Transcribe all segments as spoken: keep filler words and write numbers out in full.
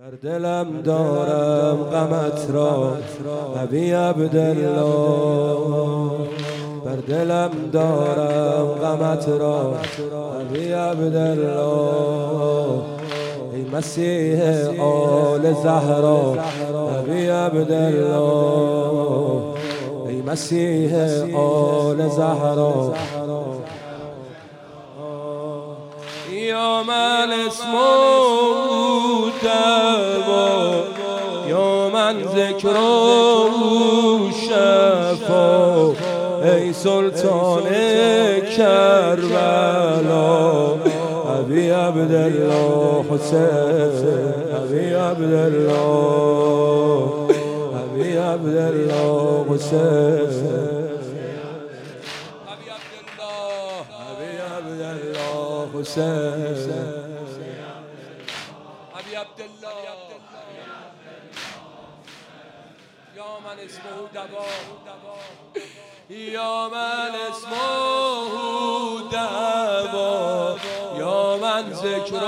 بر دلم دارم غمت را ابی عبدالله، بر دلم دارم غمت را ابی عبدالله، ای مسیح آل زهرا ابی عبدالله، ای مسیح آل زهرا. یا من اسمو دوا، یا من ذکر شفا، ای سلطان کربلا ابی عبدالله حسین، ابی عبدالله، ابی عبدالله حسین، حسین، ابی عبدالله. یا من اسمه دوا، یا من اسمه دوا، یا من ذکر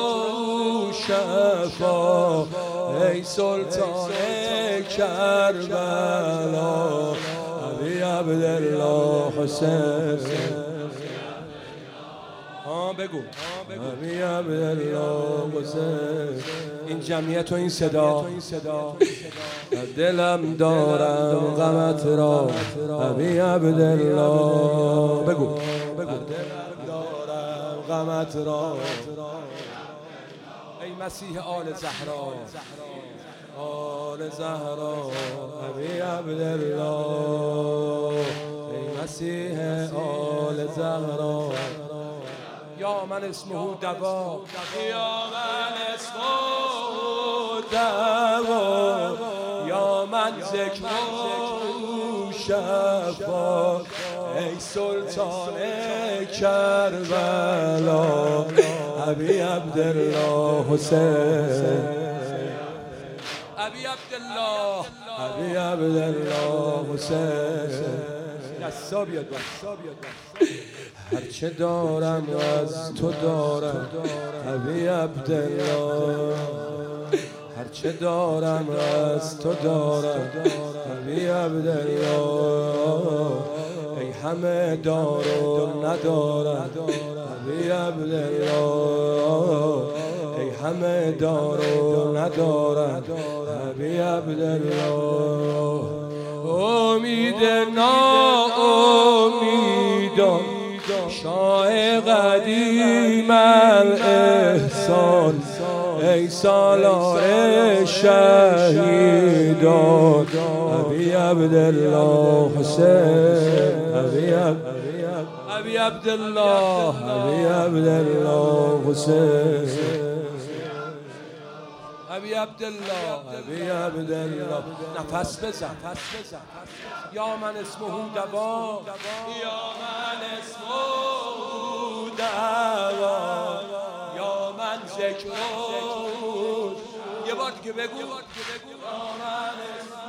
شفا، ای سلطان کربلا ابی عبدالله حسین. بگو ابی عبدالله حسین. این جمعیت و این صدا، در دلم دارم غمت را ابی عبدالله. بگو در دلم دارم غمت را، ای مسیح آل زهرا، آل زهرا ابی عبدالله، ای مسیح آل زهرا. یا من اسمه دوا، یا من اسمه دوا، یا من ذکر شفا، ای سلطان کربلا ابی عبدالله حسین، ابی عبدالله، ابی عبدالله حسین. دستا بیاد هرچه دارم از تو دارم ابی عبدالله، هرچه دارم از تو دارم ابی عبدالله، ای همه دار و ندارم ابی عبدالله، ای همه دار و ندارم ابی عبدالله. امید ناامیدان شاه قدیم الاحسان، ای سالار شهیدان ابی عبدالله حسین، ابی عبدالله، ابی عبدالله حسین، ابی عبدالله، ابی عبدالله. نفس بزن. یا من اسمه دوا، یا من اسمه دوا، یا من ذکر. یه بار دیگه بگو. یا من اسمه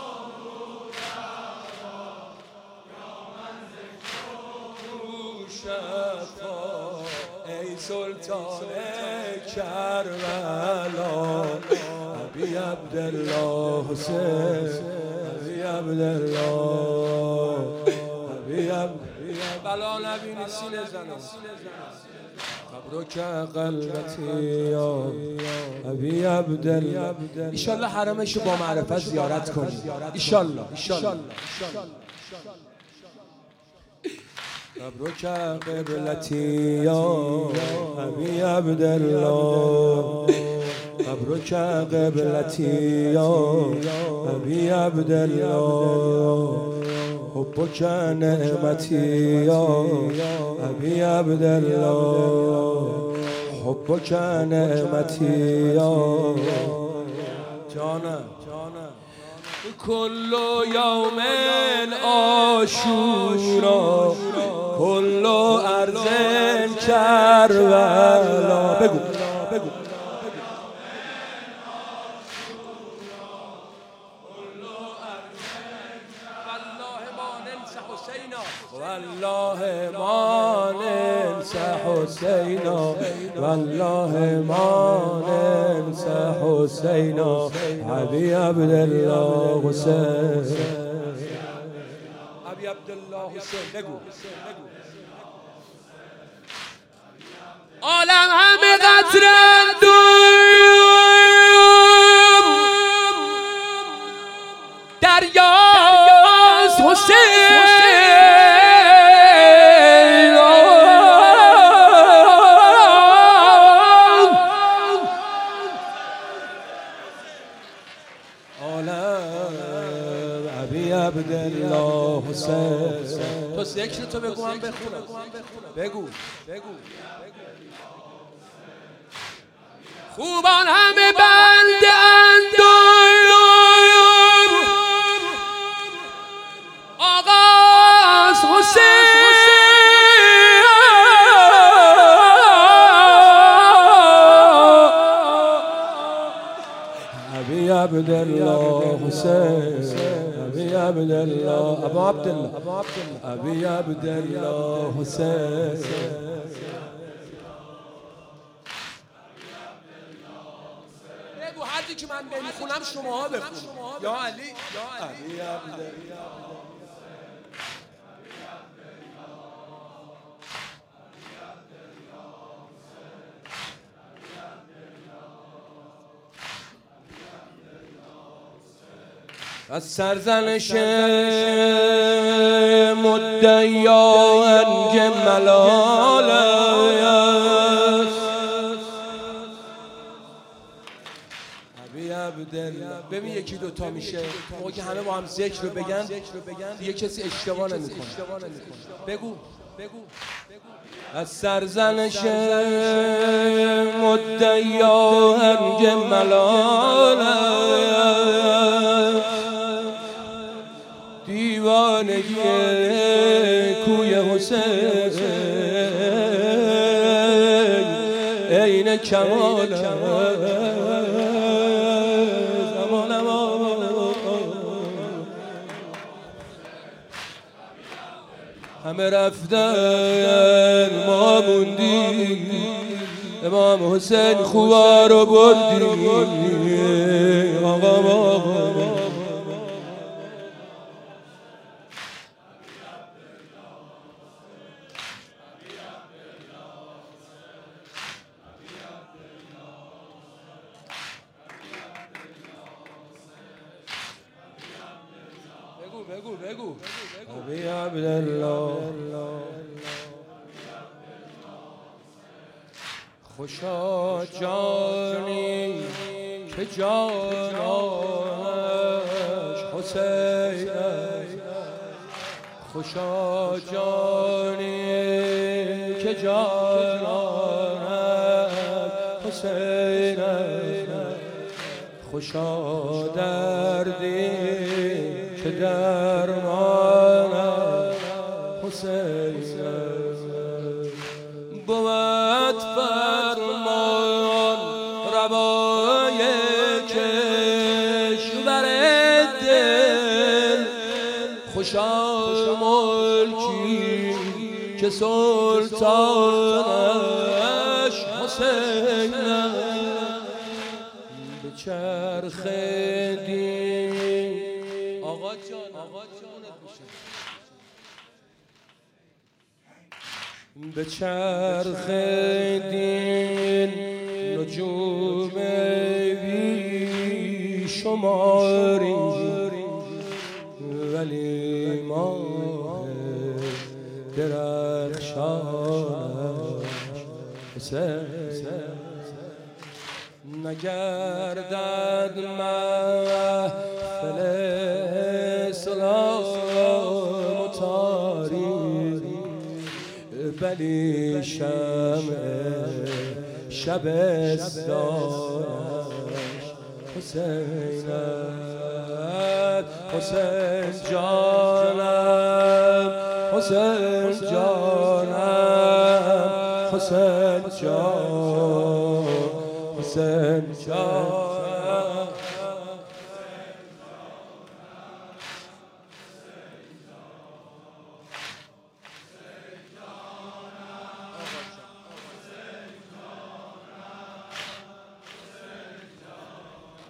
شفا، ای سلطان کربلا ابی عبدالله حسین، ابی عبدالله، ابی عبدالله. بلا نبینی سینه زنم قبرک قلبتی یا ابی عبدالله. ایشالله حرمشو با معرفت زیارت کنی، ایشالله ایشالله. قبرک قبلتی یا ابی عبدالله، قبرک قبلتی یا ابی عبدالله، حبک نعمتی یا ابی عبدالله، حبک نعمتی یا جانم. کل یوم عاشورا، کل ارض کربلا. بگو بگو والله ما ننسى حسینا، والله ما ننسى حسینا ابی عبدالله حسین ابی عبدالله حسین بگو عالم همه قطرند دریاست حسین عالم ابی عبدالله حسین تو ذکر تو بگو من بخونم بگو بگو خوبان همه بنده اند آغاز حسین ابی عبدالله حسین ابی عبدالله ابا عبدالله ابی عبدالله حسین بگو حدی که من نمیخونم شماها بخونید یا علی یا علی از سرزنش مدعیان ملال است ابی عبدالله ببین یکی دوتا میشه موقع که همه با هم ذکر رو بگن دیگه کسی اشتباه نمیکنه بگو بگو از سرزنش مدعیان ملال است دیوانگی کوی حسین عین کمال زمان ما همه رفتن ما موندیم امام حسین خوبا رو بردیم آقا آقا بگو بگو ابی عبدالله خوشا جانی که جانش حسین خوشا جانی که جانش حسین خوشا دردی که درمان حسین بود فرمان روای کشور دل خوشا ملکی که سلطانش حسین به چرخ دین آقا جان آقا جانت میشه به چرخ دین نجوم بی شماری ولی ماه درخشانش حسین نگردد محفل اسلام و تاریخ ولی شمع شبستانش حسین حسین جانم حسین جانم حسین جان حسین جان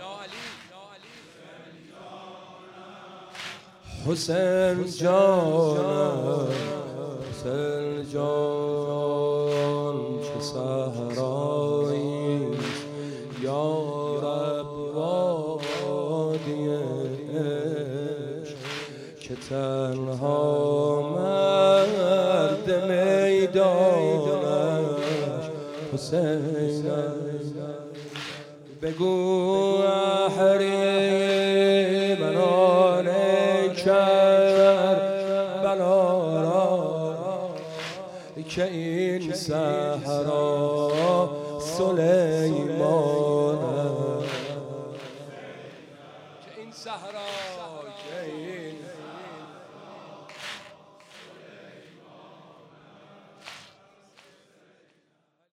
حسین جان حسین جان چه صحرایی یا رب وادی عشق که تنها مرد میدانش حسین بگو اهریمنان کربلا را که این صحرا سلیمان که این صحرا